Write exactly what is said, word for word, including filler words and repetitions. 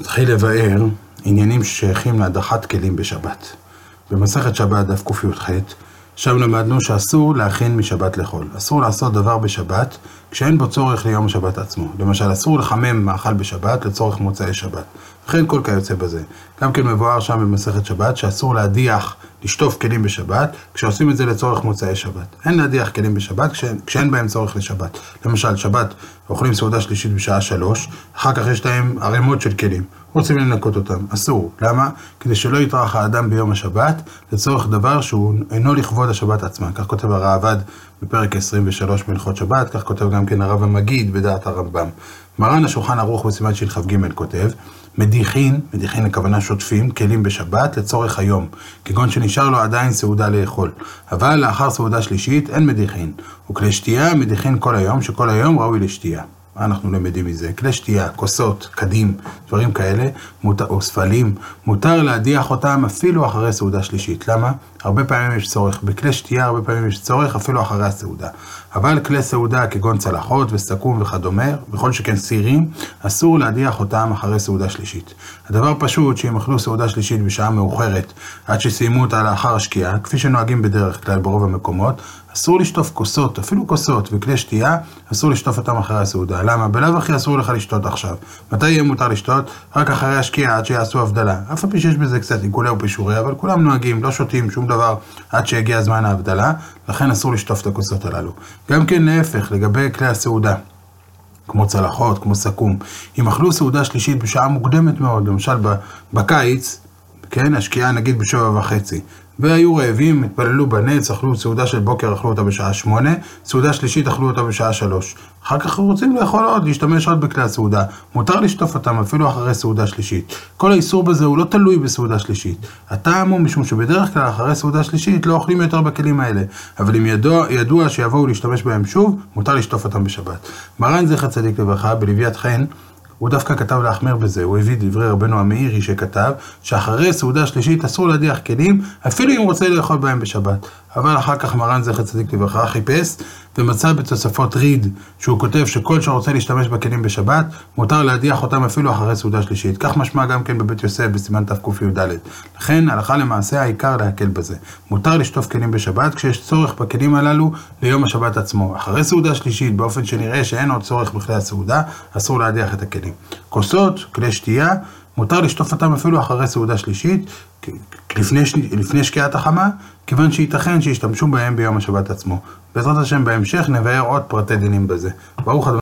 נתחיל לבאר עניינים ששייכים להדחת כלים בשבת. במסכת שבת דף ק"ח, שם למדנו שאסור להכין משבת לחול. אסור לעשות דבר בשבת כשאין בו צורך ליום השבת עצמו. למשל, אסור לחמם מאכל בשבת לצורך מוצאי שבת. וכן כל כיוצא בזה. גם כן מבואר שם במסכת שבת שאסור להדיח, לשטוף כלים בשבת, כשעושים את זה לצורך מוצאי שבת. אין להדיח כלים בשבת כשאין, כשאין בהם צורך לשבת. למשל, שבת אוכלים סעודה שלישית בשעה שלוש, אחר כך יש להם ערימות של כלים. רוצים לנקות אותם. אסור. למה? כדי שלא יטרח האדם ביום השבת לצורך דבר שהוא אינו לכבוד השבת עצמה. כך כותב הראב"ד בפרק עשרים ושלוש מלכות שבת, כך כותב גם כן הרב המגיד בדעת הרמב"ם. מרן השולחן ערוך בסימן שלכ"ג כותב, מדיחין, מדיחין הכוונה שוטפים, כלים בשבת לצורך היום, כגון שנשאר לו עדיין סעודה לאכול. אבל לאחר סעודה שלישית אין מדיחין, וכלי שתייה מדיחין כל היום, שכל היום ראוי לשתייה. מה אנחנו למדים מזה? כלי שתייה, כוסות, קדים, דברים כאלה, מותר, או ספלים, מותר להדיח אותם אפילו אחרי סעודה שלישית. למה? הרבה פעמים יש צורך. בכלי שתייה הרבה פעמים יש צורך אפילו אחרי הסעודה. אבל כלי סעודה כגון צלחות וסכו"ם וכדומה, בכל שכן סירים, אסור להדיח אותם אחרי סעודה שלישית. הדבר פשוט שאם אכלו סעודה שלישית בשעה מאוחרת, עד שסיימו אותה לאחר השקיעה, כפי שנוהגים בדרך כלל ברוב המקומות, אסור לשטוף כוסות, אפילו כוסות וכלי שתייה, אסור לשטוף אותם אחרי הסעודה. למה? בלאו הכי אסור לך לשתות עכשיו. מתי יהיה מותר לשתות? רק אחרי השקיעה, עד שיעשו הבדלה. אף על פי שיש בזה קצת עיקולי ופישורי, אבל כולם נוהגים, לא שותים שום דבר עד שהגיע זמן ההבדלה, לכן אסור לשטוף את הכוסות הללו. גם כן להפך, לגבי כלי הסעודה, כמו צלחות, כמו סכו"ם, אם אכלו סעודה שלישית בשעה מוקדמת מאוד, למשל בקיץ, כן, השקיעה נגיד בשבע וחצי, והיו רעבים, התפללו בנץ, אכלו סעודה של בוקר, אכלו אותה בשעה שמונה, סעודה שלישית אכלו אותה בשעה שלוש. אחר כך רוצים לאכול עוד, להשתמש עוד בכלי הסעודה. מותר לשטוף אותם אפילו אחרי סעודה שלישית. כל האיסור בזה הוא לא תלוי בסעודה שלישית. הטעם הוא משום שבדרך כלל אחרי סעודה שלישית לא אוכלים יותר בכלים האלה. אבל אם ידוע, ידוע שיבואו להשתמש בהם שוב, מותר לשטוף אותם בשבת. מרן זכר צדיק לברכה, בלוויית חן, הוא דווקא כתב להחמיר בזה, הוא הביא דברי רבנו המאירי שכתב שאחרי סעודה שלישית אסור להדיח כלים אפילו אם רוצה לאכול בהם בשבת. אבל אחר כך מרן זכר צדיק לברכה חיפש ומצא בתוספות ריד שהוא כותב שכל שרוצה להשתמש בכלים בשבת מותר להדיח אותם אפילו אחרי סעודה שלישית. כך משמע גם כן בבית יוסף בסימן תק"ד. לכן הלכה למעשה העיקר להקל בזה. מותר לשטוף כלים בשבת כשיש צורך בכלים הללו ליום השבת עצמו. אחרי סעודה שלישית באופן שנראה שאין עוד צורך בכלי הסעודה אסור להדיח את הכלים. כוסות, כלי שתייה, מותר לשטוף אותם אפילו אחרי סעודה שלישית, לפני, לפני שקיעת החמה, כיוון שייתכן שישתמשו בהם ביום השבת עצמו. בעזרת השם בהמשך נבהר עוד פרטי דינים בזה. ברוך ה'.